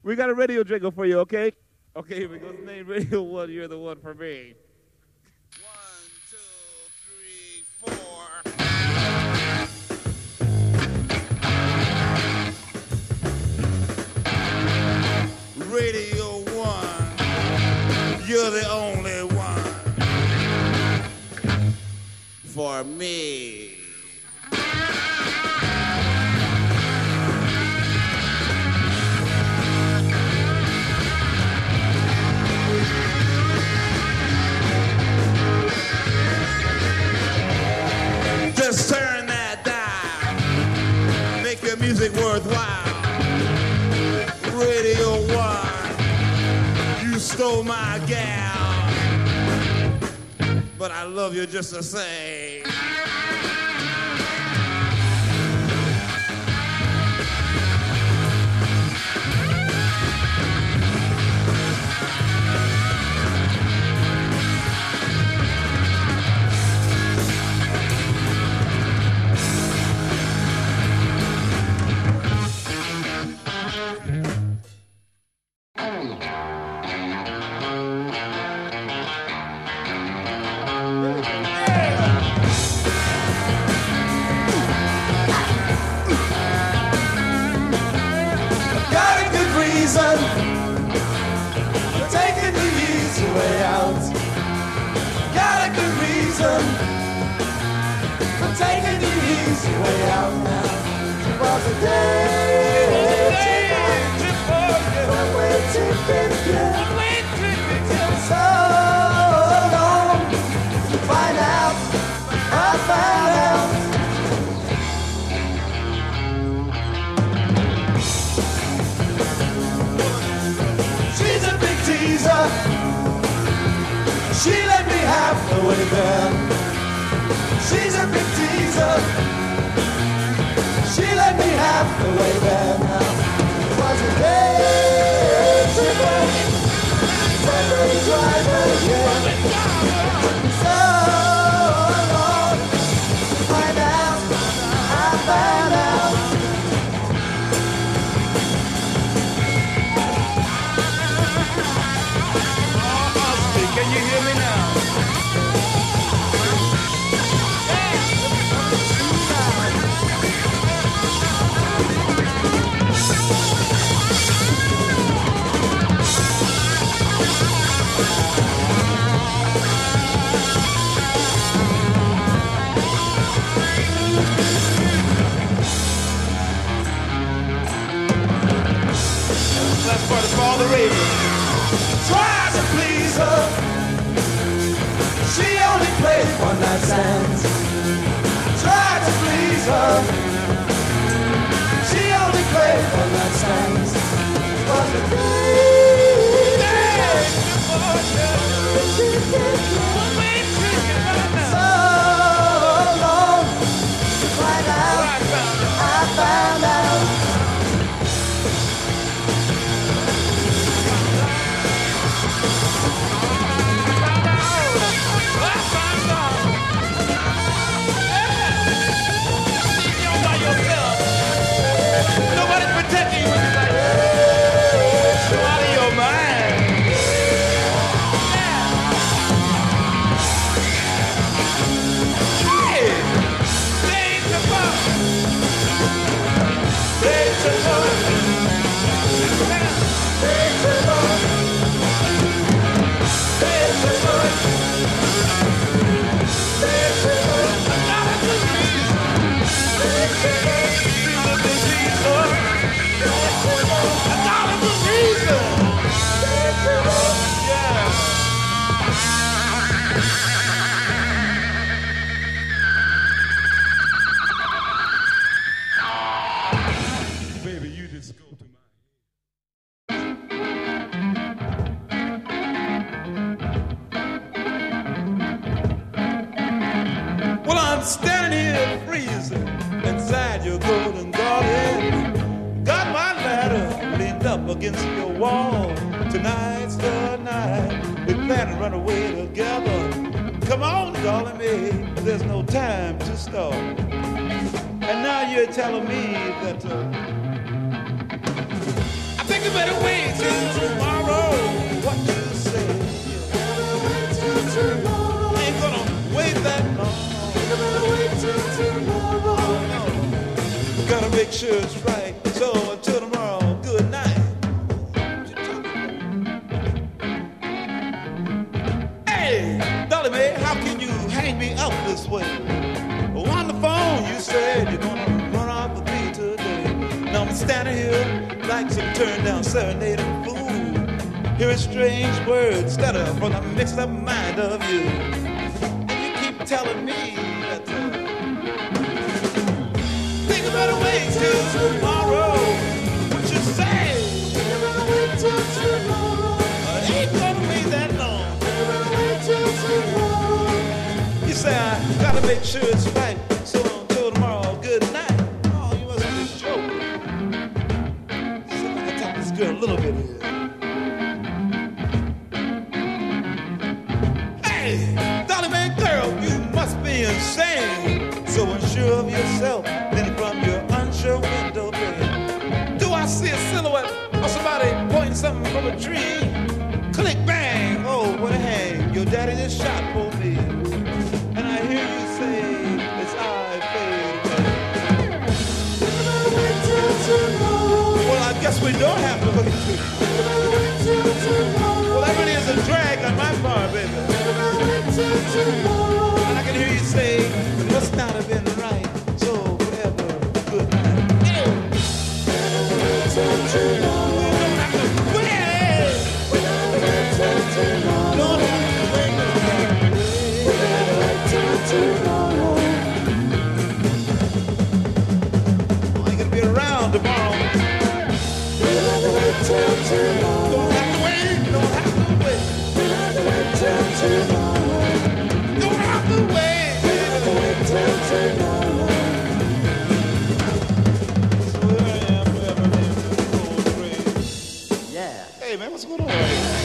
We got a radio jingle for you, okay? Okay, here we go. Name Radio 1, you're the one for me. 1, 2, 3, 4. Radio 1, you're the only one for me. Just turn that dial, make your music worthwhile. Radio 1, you stole my gal, but I love you just the same. Taking the easy way out. Got a good reason for taking the easy way out now. It was a day to forget. One way ticket, yeah. One way ticket, so long to find out. I found out. She let me half the way there. She's a big teaser. She let me half the way there now. It was a day tripper, Sunday driver, yeah. So long to find out, I found out. Can you hear me now? Last part is for all the ravens. Try to please her. She only played one night stands. Tried to please her. She only played one night stands. Was a day. So long to find out. I found out. Nobody's protecting you when you're like, you're out of your mind. Hey, days of fun. Days of fun. Days of fun. Days of fun. Days of fun. Another good reason. Days of fun. Baby, you just go to my well, I'm standing here freezing inside your golden garden. Got my ladder leaned up against your wall. Tonight's the night we plan to run away together. Come on, darling, me, there's no time to stall. And now you're telling me that I think I better wait sure it's right. So until tomorrow, good night. Hey, Dolly Mae, how can you hang me up this way? On the phone, you said you're gonna run off with me today. Now I'm standing here like some turned down serenading fool, hearing strange words stutter from the mixed up mind of you. And you keep telling me that think I better wait till tomorrow. What you say? Think I better wait till tomorrow. I ain't gonna wait that long. Think I better wait till tomorrow. You say I gotta make sure it's right. So until tomorrow, good night. Oh, you must be joking. See if I can talk this girl a little bit here. Dolly Mae girl, you must be insane. So unsure of yourself, then from your unsure window pane, do I see a silhouette of somebody pointing something from a tree? Click bang, oh what a hang, your daddy just shot for me. And I hear you say, it's I fade away. Well, I guess we don't have to look into it. Well, that really is a drag on my part, baby. And I can hear you say, it must not have been right. So forever, good night. We don't have to wait. Don't have to wait. Oh, you're gonna be around tomorrow. Don't have to wait. Don't have to wait. Don't have to wait. So here I am, forever named the old grave. Yeah. Hey man, what's going on right here?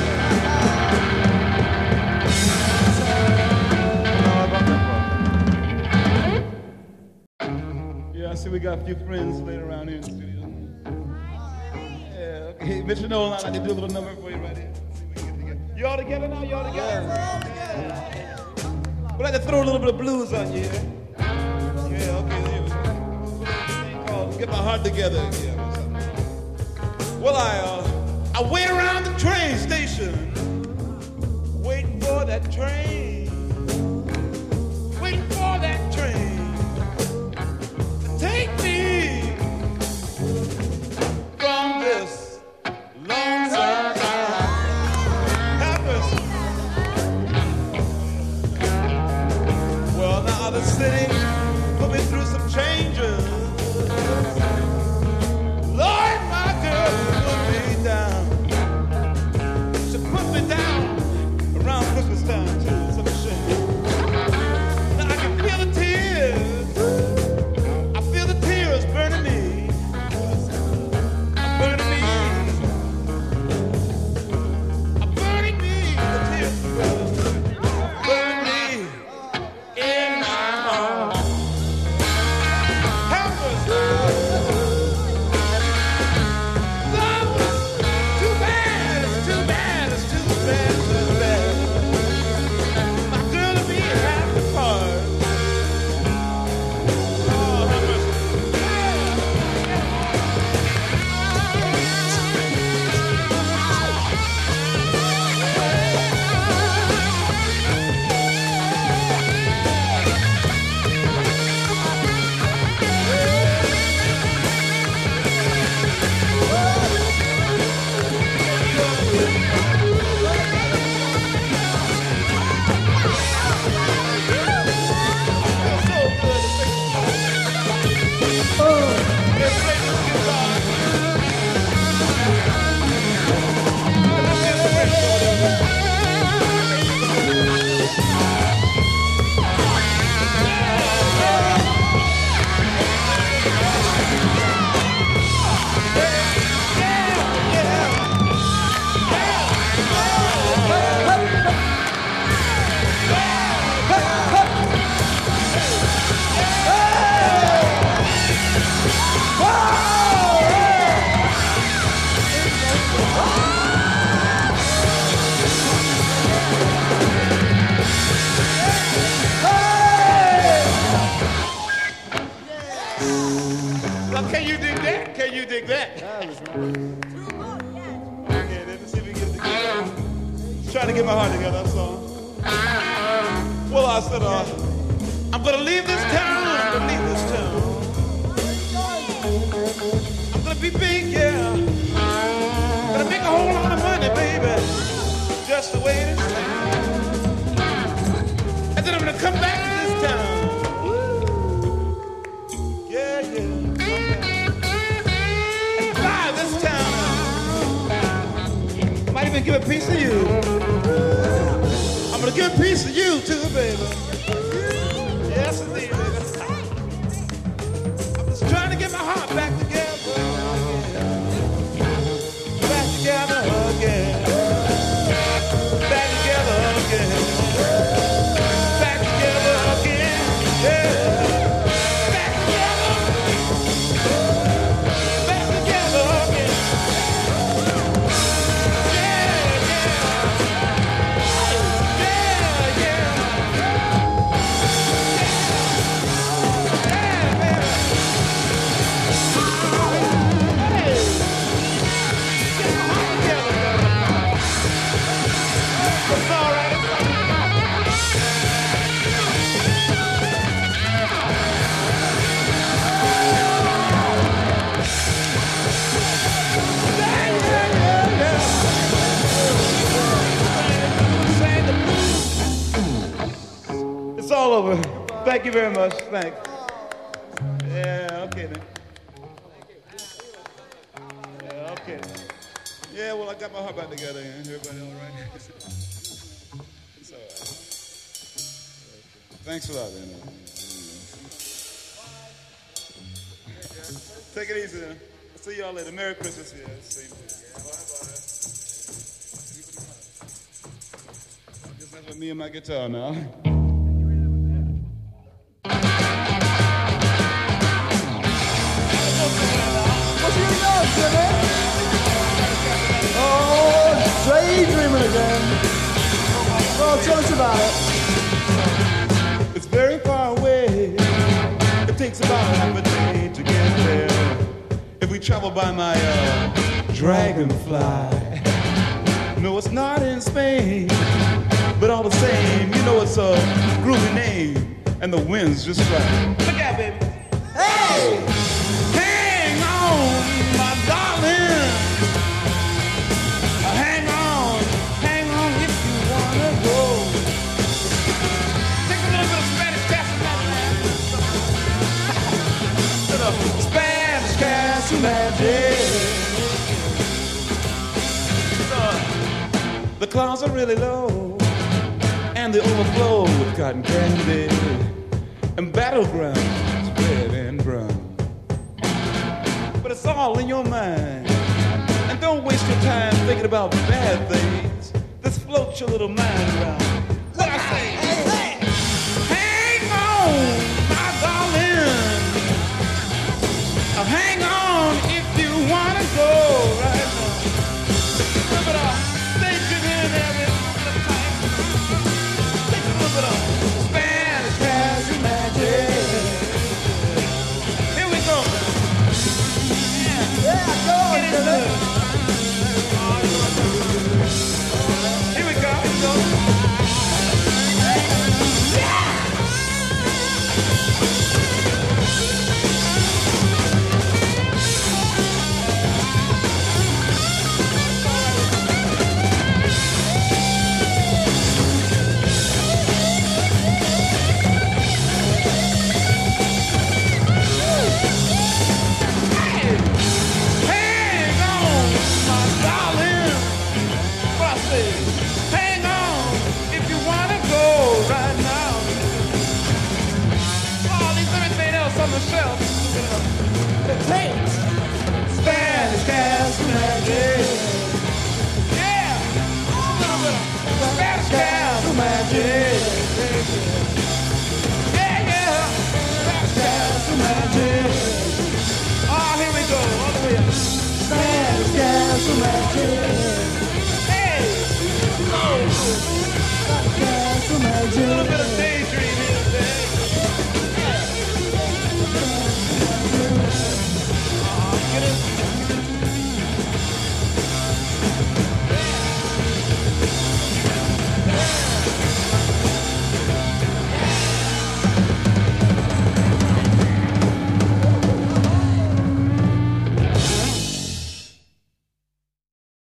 Yeah, I see we got a few friends later around here in the studio. Yeah, okay. Mr. Nolan, I'd like to do a little number for you right here. See if we can get together. You all together now? You all together? We'd like to throw a little bit of blues on you here. Yeah, okay. There we go. This thing called Get My Heart Together. Yeah, or something. Well, I wait around the train station, waiting for that train, waiting for that train to take me from this lonesome town. Have mercy. Well, now the city put me through some changes. Lord, my girl put me down. She put me down around Christmas time too. It's a shame. Now I can feel the tears. I feel the tears burning me. Burning me. Burning me. The tears burning me in my heart. Help us. Love was too bad. It's too bad. It's too bad. Too bad. My girl and me have to part. Oh, have mercy. That was nice. Okay, let me see if we can get it together. Trying to get my heart together, that's all. Well, I said, I'm gonna leave this town. I'm gonna leave this town. I'm gonna be big, yeah. Gonna make a whole lot of money, baby. Just the way it is. And then I'm gonna come back to this town. Yeah, yeah. And buy this town. I might even give a piece of you. I'm gonna give a piece of you too, baby. Yes, indeed, baby. I'm just trying to get my heart back together. Back together again. Back together again. Back together again. Yeah. Back together. Back together again. Yeah, yeah. Yeah, it's all right. It's all over. Thank you very much. Thanks. Yeah, okay then. Yeah, okay. Yeah, well, I got my heart back together. Everybody all right? It's all right. Thanks a lot, man. Take it easy, then. I'll see y'all later. Merry Christmas. Yeah, see you. Bye-bye. Just that's with me and my guitar now. What you doing, Jimmy? Oh, daydreaming again. Oh, tell us about it. It's very far away. It takes about half a day to get there. If we travel by my dragonfly. No, it's not in Spain. But all the same, you know it's a groovy name. And the wind's just right. Look out, baby. Hey! Hang on, my darling. Hang on if you wanna go. Take a little bit of Spanish Castle Spanish Castle Magic. The clouds are really low, and they overflow with cotton candy and battlegrounds, red and brown. But it's all in your mind. And don't waste your time thinking about bad things. Just float your little mind around. What I say? Hey. Hang on, my darling. Hang on if you wanna go right now. Remember to stay driven every time. Take a little bit of Spanish Castle Magic. Here we go. Yeah, go on, Jimmy. Here we go. Hang on, my darling. What I say? Hang on if you wanna go right now. Oh, leave everything else on the shelf. Hey!